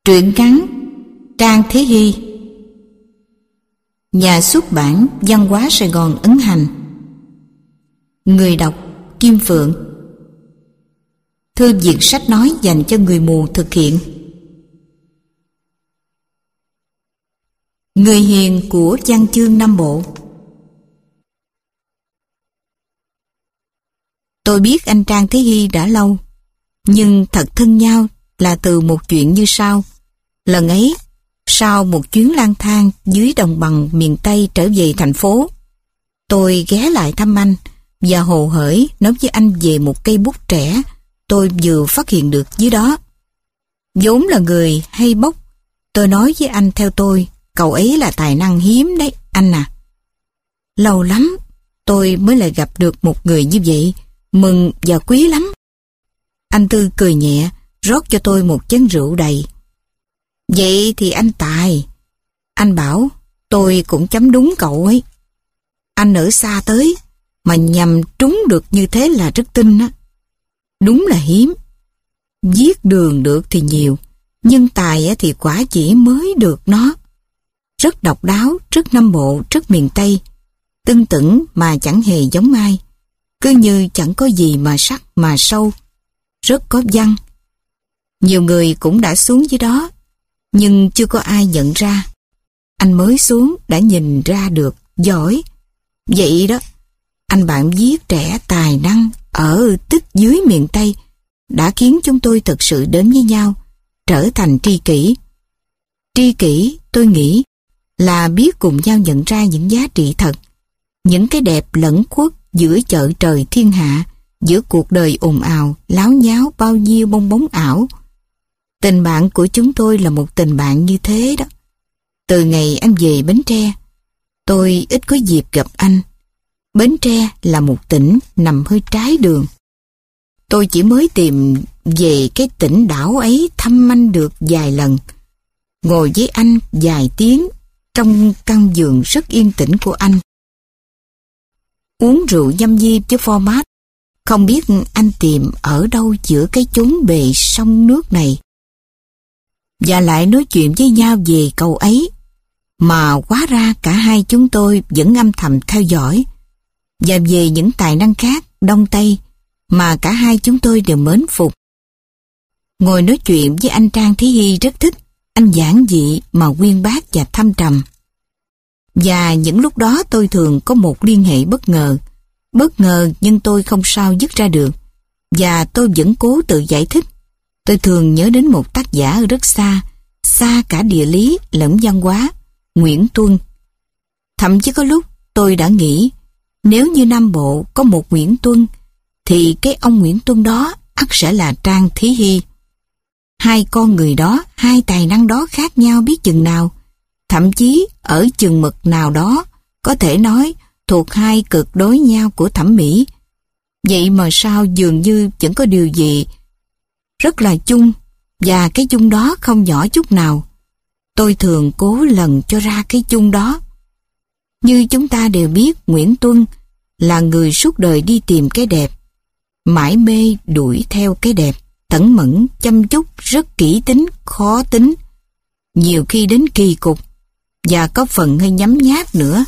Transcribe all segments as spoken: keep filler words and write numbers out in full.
Truyện ngắn Trang Thế Hy. Nhà xuất bản Văn hóa Sài Gòn ấn hành. Người đọc Kim Phượng. Thư viện sách nói dành cho người mù thực hiện. Người hiền của văn chương Nam Bộ. Tôi biết anh Trang Thế Hy đã lâu, nhưng thật thân nhau là từ một chuyện như sau. Lần ấy, sau một chuyến lang thang dưới đồng bằng miền Tây trở về thành phố, tôi ghé lại thăm anh và hồ hởi nói với anh về một cây bút trẻ tôi vừa phát hiện được dưới đó. Vốn là người hay bốc, tôi nói với anh theo tôi, cậu ấy là tài năng hiếm đấy, anh à. Lâu lắm, tôi mới lại gặp được một người như vậy, mừng và quý lắm. Anh Tư cười nhẹ, rót cho tôi một chén rượu đầy. Vậy thì anh tài. Anh bảo, tôi cũng chấm đúng cậu ấy. Anh ở xa tới, mà nhằm trúng được như thế là rất tinh á. Đúng là hiếm. Viết đường được thì nhiều, nhưng tài thì quả chỉ mới được nó. Rất độc đáo, rất Nam Bộ, rất miền Tây. Tưng tửng mà chẳng hề giống ai. Cứ như chẳng có gì mà sắc mà sâu. Rất có văn. Nhiều người cũng đã xuống dưới đó, nhưng chưa có ai nhận ra. Anh mới xuống đã nhìn ra được, giỏi. Vậy đó, anh bạn viết trẻ tài năng ở tích dưới miền Tây đã khiến chúng tôi thực sự đến với nhau, trở thành tri kỷ. Tri kỷ, tôi nghĩ, là biết cùng nhau nhận ra những giá trị thật, những cái đẹp lẫn khuất giữa chợ trời thiên hạ, giữa cuộc đời ồn ào, láo nháo bao nhiêu bong bóng ảo. Tình bạn của chúng tôi là một tình bạn như thế đó. Từ ngày anh về Bến Tre, tôi ít có dịp gặp anh. Bến Tre là một tỉnh nằm hơi trái đường. Tôi chỉ mới tìm về cái tỉnh đảo ấy thăm anh được vài lần. Ngồi với anh vài tiếng trong căn giường rất yên tĩnh của anh. Uống rượu nhâm nhi với format. Không biết anh tìm ở đâu giữa cái chốn bề sông nước này. Và lại nói chuyện với nhau về cậu ấy, mà hóa ra cả hai chúng tôi vẫn âm thầm theo dõi, và về những tài năng khác Đông Tây mà cả hai chúng tôi đều mến phục. Ngồi nói chuyện với anh Trang Thế Hy rất thích. Anh giản dị mà uyên bác và thâm trầm. Và những lúc đó tôi thường có một liên hệ bất ngờ. Bất ngờ nhưng tôi không sao dứt ra được. Và tôi vẫn cố tự giải thích. Tôi thường nhớ đến một tác giả ở rất xa, xa cả địa lý lẫn văn hóa, Nguyễn Tuân. Thậm chí có lúc tôi đã nghĩ, nếu như Nam Bộ có một Nguyễn Tuân, thì cái ông Nguyễn Tuân đó ắt sẽ là Trang Thế Hy. Hai con người đó, hai tài năng đó khác nhau biết chừng nào, thậm chí ở chừng mực nào đó, có thể nói thuộc hai cực đối nhau của thẩm mỹ. Vậy mà sao dường như vẫn có điều gì rất là chung, và cái chung đó không nhỏ chút nào. Tôi thường cố lần cho ra cái chung đó. Như chúng ta đều biết, Nguyễn Tuân là người suốt đời đi tìm cái đẹp, mãi mê đuổi theo cái đẹp, tẩn mẫn, chăm chút, rất kỹ tính, khó tính, nhiều khi đến kỳ cục, và có phần hơi nhấm nháp nữa.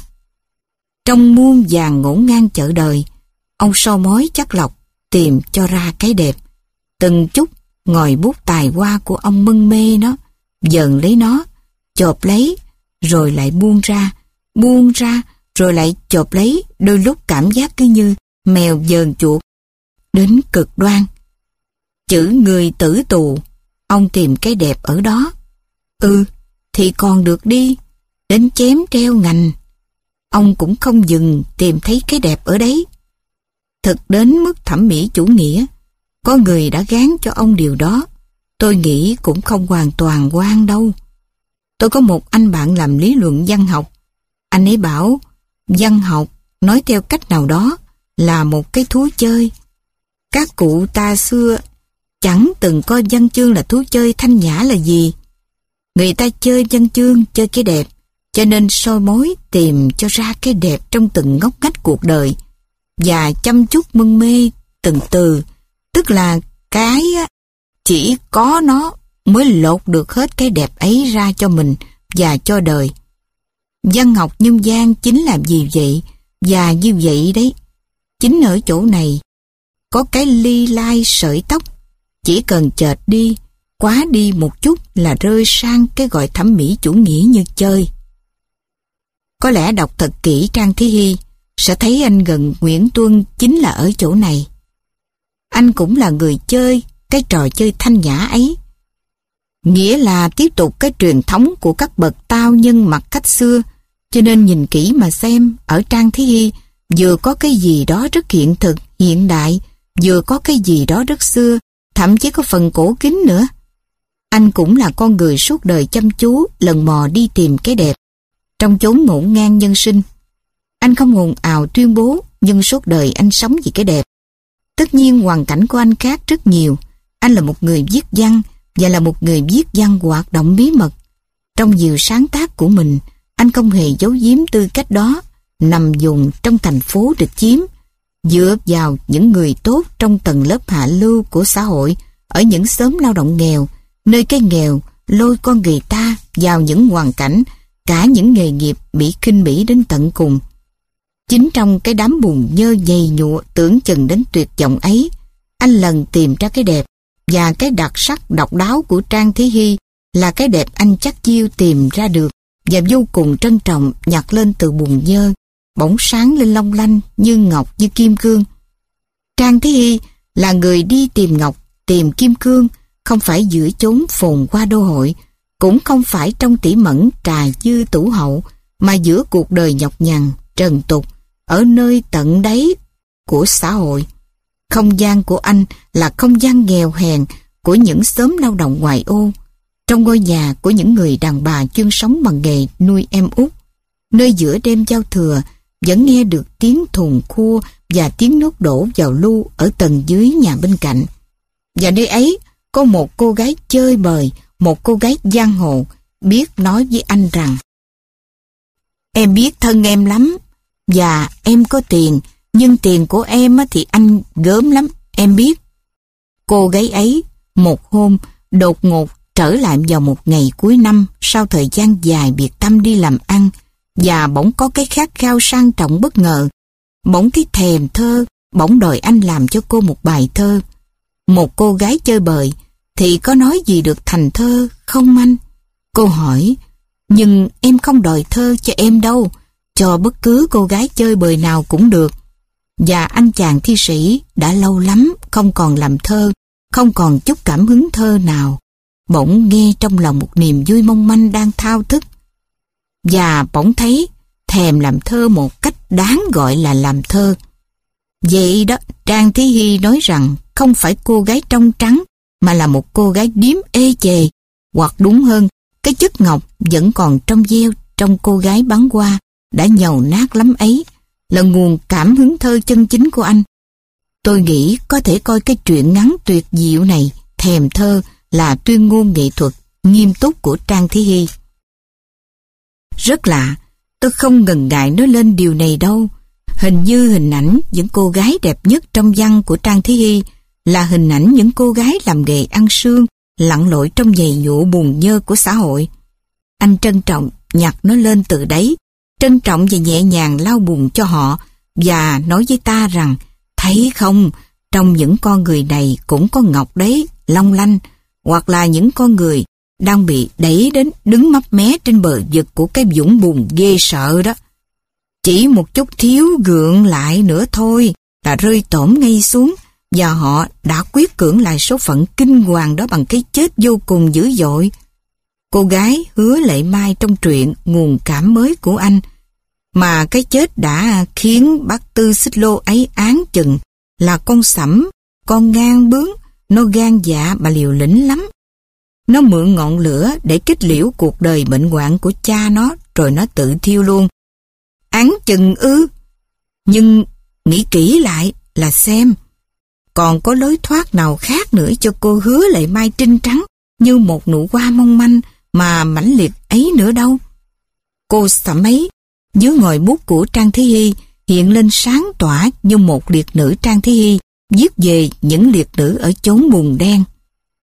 Trong muôn vàn ngổn ngang chợ đời, ông soi mói chắc lọc, tìm cho ra cái đẹp. Từng chút ngòi bút tài hoa của ông mân mê nó, dần lấy nó, chộp lấy, rồi lại buông ra, buông ra, rồi lại chộp lấy, đôi lúc cảm giác cứ như mèo dờn chuột, đến cực đoan. Chữ người tử tù, ông tìm cái đẹp ở đó. Ừ, thì còn được đi, đến chém treo ngành, ông cũng không dừng tìm thấy cái đẹp ở đấy. Thực đến mức thẩm mỹ chủ nghĩa, có người đã gán cho ông điều đó, tôi nghĩ cũng không hoàn toàn oan đâu. Tôi có một anh bạn làm lý luận văn học. Anh ấy bảo, văn học, nói theo cách nào đó, là một cái thú chơi. Các cụ ta xưa chẳng từng coi văn chương là thú chơi thanh nhã là gì. Người ta chơi văn chương, chơi cái đẹp, cho nên soi mối tìm cho ra cái đẹp trong từng ngóc ngách cuộc đời, và chăm chút mân mê từng từ, tức là cái chỉ có nó mới lột được hết cái đẹp ấy ra cho mình và cho đời. Văn học nhân gian chính là gì vậy? Và như vậy đấy, chính ở chỗ này, có cái ly lai sợi tóc, chỉ cần chệch đi, quá đi một chút là rơi sang cái gọi thẩm mỹ chủ nghĩa như chơi. Có lẽ đọc thật kỹ Trang Thí Hy, sẽ thấy anh gần Nguyễn Tuân chính là ở chỗ này. Anh cũng là người chơi cái trò chơi thanh nhã ấy. Nghĩa là tiếp tục cái truyền thống của các bậc tao nhân mặt cách xưa, cho nên nhìn kỹ mà xem, ở Trang Thí Hy vừa có cái gì đó rất hiện thực, hiện đại, vừa có cái gì đó rất xưa, thậm chí có phần cổ kính nữa. Anh cũng là con người suốt đời chăm chú, lần mò đi tìm cái đẹp. Trong chốn ngổn ngang nhân sinh, anh không ồn ào tuyên bố, nhưng suốt đời anh sống vì cái đẹp. Tất nhiên hoàn cảnh của anh khác rất nhiều. Anh là một người viết văn, và là một người viết văn hoạt động bí mật. Trong nhiều sáng tác của mình, anh không hề giấu giếm tư cách đó, nằm vùng trong thành phố được chiếm, dựa vào những người tốt trong tầng lớp hạ lưu của xã hội, ở những xóm lao động nghèo, nơi cái nghèo lôi con người ta vào những hoàn cảnh, cả những nghề nghiệp bị khinh bỉ đến tận cùng. Chính trong cái đám bùn nhơ nhầy nhụa tưởng chừng đến tuyệt vọng ấy, anh lần tìm ra cái đẹp, và cái đặc sắc độc đáo của Trang Thí Hy là cái đẹp anh chắc chiêu tìm ra được và vô cùng trân trọng nhặt lên từ bùn nhơ, bỗng sáng lên long lanh như ngọc như kim cương. Trang Thí Hy là người đi tìm ngọc, tìm kim cương, không phải giữa chốn phồn hoa đô hội, cũng không phải trong tỉ mẩn trà dư tủ hậu, mà giữa cuộc đời nhọc nhằn, trần tục, ở nơi tận đáy của xã hội. Không gian của anh là không gian nghèo hèn của những xóm lao động ngoại ô, trong ngôi nhà của những người đàn bà chuyên sống bằng nghề nuôi em út, nơi giữa đêm giao thừa vẫn nghe được tiếng thùng khua và tiếng nước đổ vào lu ở tầng dưới nhà bên cạnh. Và nơi ấy có một cô gái chơi bời, một cô gái giang hồ, biết nói với anh rằng: em biết thân em lắm, và em có tiền, nhưng tiền của em thì anh gớm lắm, em biết. Cô gái ấy một hôm đột ngột trở lại vào một ngày cuối năm sau thời gian dài biệt tâm đi làm ăn, và bỗng có cái khát khao sang trọng bất ngờ, bỗng cái thèm thơ, bỗng đòi anh làm cho cô một bài thơ. Một cô gái chơi bời thì có nói gì được thành thơ không anh? Cô hỏi: nhưng em không đòi thơ cho em đâu, cho bất cứ cô gái chơi bời nào cũng được. Và anh chàng thi sĩ đã lâu lắm không còn làm thơ, không còn chút cảm hứng thơ nào, bỗng nghe trong lòng một niềm vui mong manh đang thao thức, và bỗng thấy thèm làm thơ một cách đáng gọi là làm thơ. Vậy đó, Trang Thí Hy nói rằng không phải cô gái trong trắng, mà là một cô gái điếm ê chề, hoặc đúng hơn, cái chất ngọc vẫn còn trong veo trong cô gái bắn hoa đã nhầu nát lắm ấy, là nguồn cảm hứng thơ chân chính của anh. Tôi nghĩ có thể coi cái truyện ngắn tuyệt diệu này, Thèm Thơ, là tuyên ngôn nghệ thuật nghiêm túc của Trang Thí Hy. Rất lạ, tôi không ngần ngại nói lên điều này đâu. Hình như hình ảnh những cô gái đẹp nhất trong văn của Trang Thí Hy là hình ảnh những cô gái làm nghề ăn sương, lặn lội trong giày nhụa bùn nhơ của xã hội. Anh trân trọng nhặt nó lên từ đấy, trân trọng và nhẹ nhàng lau bùn cho họ, và nói với ta rằng: thấy không, trong những con người này cũng có ngọc đấy, long lanh, hoặc là những con người đang bị đẩy đến đứng mấp mé trên bờ vực của cái vũng bùn ghê sợ đó. Chỉ một chút thiếu gượng lại nữa thôi là rơi tổm ngay xuống, và họ đã quyết cưỡng lại số phận kinh hoàng đó bằng cái chết vô cùng dữ dội. Cô gái Hứa Lệ Mai trong truyện nguồn cảm mới của anh, mà cái chết đã khiến bác Tư Xích Lô ấy án chừng, là con sẩm, con ngang bướng, nó gan dạ và liều lĩnh lắm. Nó mượn ngọn lửa để kết liễu cuộc đời bệnh hoạn của cha nó, rồi nó tự thiêu luôn. Án chừng ư? Nhưng nghĩ kỹ lại là xem, còn có lối thoát nào khác nữa cho cô Hứa Lệ Mai trinh trắng như một nụ hoa mong manh mà mãnh liệt ấy nữa đâu. Cô sẩm ấy dưới ngòi bút của Trang Thí Hy hiện lên sáng tỏa như một liệt nữ Trang Thí Hy viết về những liệt nữ ở chốn bùn đen.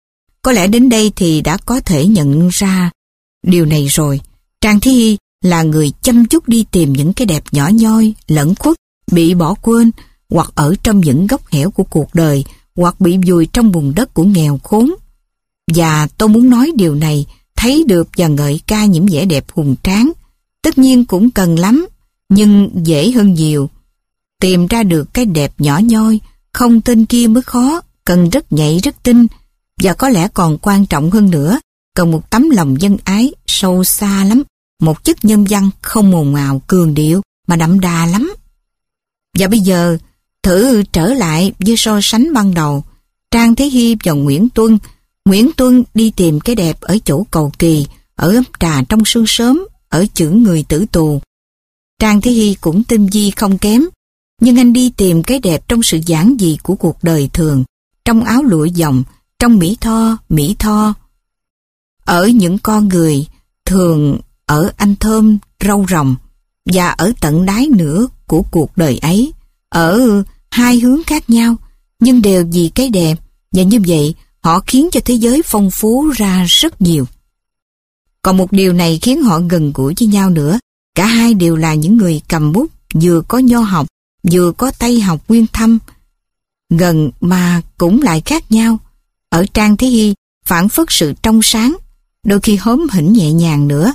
Có lẽ đến đây thì đã có thể nhận ra điều này rồi. Trang Thế Hy là người chăm chút đi tìm những cái đẹp nhỏ nhoi, lẫn khuất, bị bỏ quên, hoặc ở trong những góc hẻo của cuộc đời, hoặc bị vùi trong bùn đất của nghèo khốn. Và tôi muốn nói điều này, thấy được và ngợi ca những vẻ đẹp hùng tráng, tất nhiên cũng cần lắm, nhưng dễ hơn nhiều. Tìm ra được cái đẹp nhỏ nhoi, không tên kia mới khó, cần rất nhạy rất tinh, và có lẽ còn quan trọng hơn nữa, cần một tấm lòng nhân ái sâu xa lắm, một chất nhân văn không ồn ào cường điệu mà đậm đà lắm. Và bây giờ, thử trở lại với so sánh ban đầu, Trang Thế Hy và Nguyễn Tuân. Nguyễn Tuân đi tìm cái đẹp ở chỗ cầu kỳ, ở ấm trà trong sương sớm, ở chữ người tử tù. Trang Thế Hy cũng tinh vi không kém, nhưng anh đi tìm cái đẹp trong sự giản dị của cuộc đời thường, trong áo lụa dòng, trong mỹ tho, mỹ tho. Ở những con người, thường ở anh thơm, râu rồng, và ở tận đáy nữa của cuộc đời ấy, ở hai hướng khác nhau, nhưng đều vì cái đẹp, và như vậy họ khiến cho thế giới phong phú ra rất nhiều. Còn một điều này khiến họ gần gũi với nhau nữa, cả hai đều là những người cầm bút, vừa có nho học, vừa có tay học nguyên thâm, gần mà cũng lại khác nhau. Ở Trang Thế Hy phản phất sự trong sáng, đôi khi hóm hỉnh nhẹ nhàng nữa,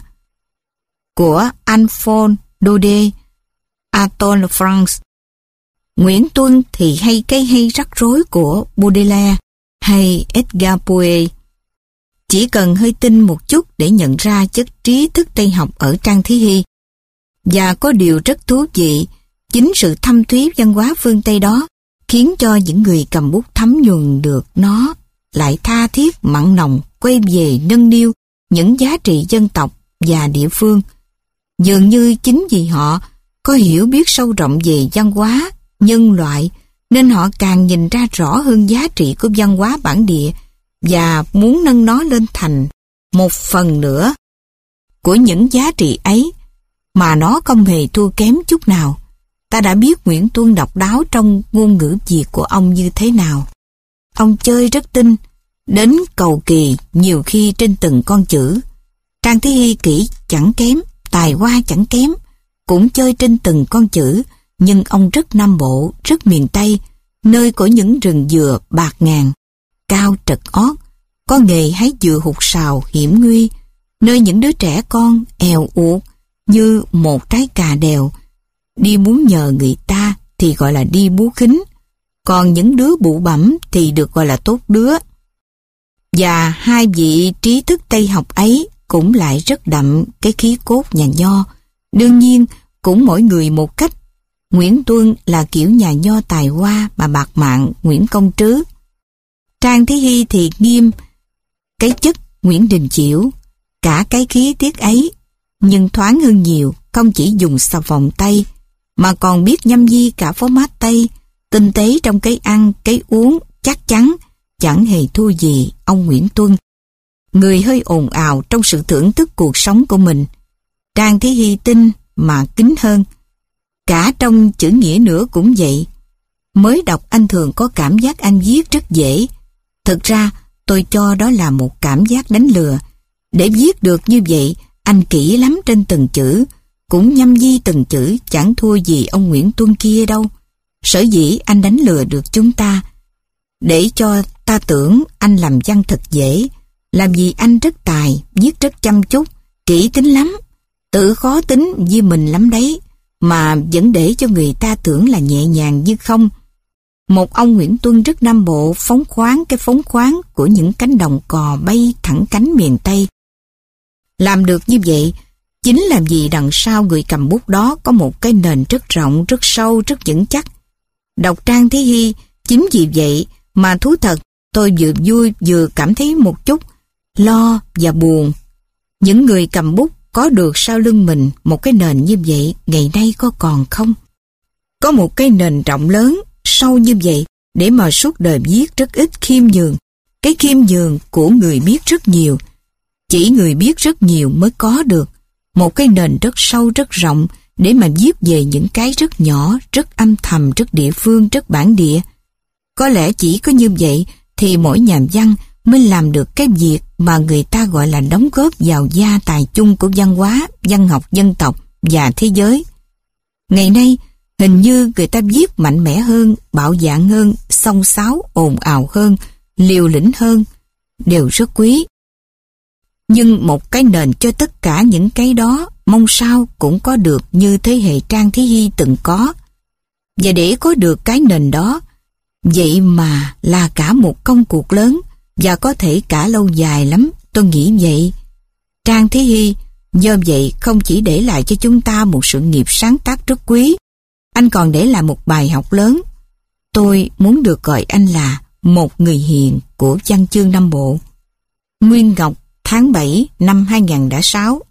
của Alphonse Daudet, Anatole France. Nguyễn Tuân thì hay cây hay rắc rối của Baudelaire hay Edgar Poe. Chỉ cần hơi tinh một chút để nhận ra chất trí thức Tây học ở Trang Thế Hy. Và có điều rất thú vị, chính sự thâm thúy văn hóa phương Tây đó khiến cho những người cầm bút thấm nhuần được nó lại tha thiết mặn nồng quay về nâng niu những giá trị dân tộc và địa phương. Dường như chính vì họ có hiểu biết sâu rộng về văn hóa, nhân loại, nên họ càng nhìn ra rõ hơn giá trị của văn hóa bản địa và muốn nâng nó lên thành một phần nữa của những giá trị ấy, mà nó không hề thua kém chút nào. Ta đã biết Nguyễn Tuân độc đáo trong ngôn ngữ Việt của ông như thế nào. Ông chơi rất tinh, đến cầu kỳ nhiều khi trên từng con chữ. Trang Thế Hy kỹ chẳng kém, tài hoa chẳng kém, cũng chơi trên từng con chữ, nhưng ông rất Nam Bộ, rất miền Tây, nơi của những rừng dừa bạc ngàn, cao trật ót, có nghề hái dừa hụt sào hiểm nguy, nơi những đứa trẻ con èo uột như một trái cà đèo, đi muốn nhờ người ta thì gọi là đi bú khính, còn những đứa bụ bẫm thì được gọi là tốt đứa. Và hai vị trí thức Tây học ấy cũng lại rất đậm cái khí cốt nhà nho. Đương nhiên, cũng mỗi người một cách. Nguyễn Tuân là kiểu nhà nho tài hoa mà bạc mạng Nguyễn Công Trứ. Trang Thế Hy thì nghiêm cái chất Nguyễn Đình Chiểu, cả cái khí tiết ấy, nhưng thoáng hơn nhiều, không chỉ dùng xà phòng Tây, mà còn biết nhâm nhi cả format Tây, tinh tế trong cái ăn, cái uống, chắc chắn, chẳng hề thua gì ông Nguyễn Tuân. Người hơi ồn ào trong sự thưởng thức cuộc sống của mình. Trang Thế Hy tinh mà kính hơn. Cả trong chữ nghĩa nữa cũng vậy. Mới đọc anh thường có cảm giác anh viết rất dễ. Thực ra tôi cho đó là một cảm giác đánh lừa. Để viết được như vậy, anh kỹ lắm trên từng chữ, cũng nhâm nhi từng chữ, chẳng thua gì ông Nguyễn Tuân kia đâu. Sở dĩ anh đánh lừa được chúng ta, để cho ta tưởng anh làm văn thật dễ, làm gì anh rất tài, viết rất chăm chút, kỹ tính lắm, tự khó tính với mình lắm đấy, mà vẫn để cho người ta tưởng là nhẹ nhàng như không. Một ông Nguyễn Tuân rất Nam Bộ, phóng khoáng cái phóng khoáng của những cánh đồng cò bay thẳng cánh miền Tây. Làm được như vậy, chính là vì đằng sau người cầm bút đó có một cái nền rất rộng, rất sâu, rất vững chắc. Đọc Trang Thế Hy, chính vì vậy mà thú thật, tôi vừa vui vừa cảm thấy một chút lo và buồn. Những người cầm bút có được sau lưng mình một cái nền như vậy ngày nay có còn không? Có một cái nền rộng lớn, sâu như vậy để mà suốt đời viết rất ít khiêm nhường. Cái khiêm nhường của người biết rất nhiều, chỉ người biết rất nhiều mới có được. Một cái nền rất sâu rất rộng để mà viết về những cái rất nhỏ, rất âm thầm, rất địa phương, rất bản địa. Có lẽ chỉ có như vậy thì mỗi nhà văn mới làm được cái việc mà người ta gọi là đóng góp vào gia tài chung của văn hóa, văn học dân tộc và thế giới. Ngày nay, hình như người ta viết mạnh mẽ hơn, bạo dạn hơn, xông xáo, ồn ào hơn, liều lĩnh hơn, đều rất quý. Nhưng một cái nền cho tất cả những cái đó, mong sao cũng có được như thế hệ Trang Thí Hy từng có. Và để có được cái nền đó, vậy mà là cả một công cuộc lớn, và có thể cả lâu dài lắm, tôi nghĩ vậy. Trang Thí Hy do vậy không chỉ để lại cho chúng ta một sự nghiệp sáng tác rất quý, anh còn để lại một bài học lớn. Tôi muốn được gọi anh là một người hiền của văn chương Nam Bộ. Nguyên Ngọc, tháng bảy năm hai nghìn không trăm lẻ sáu.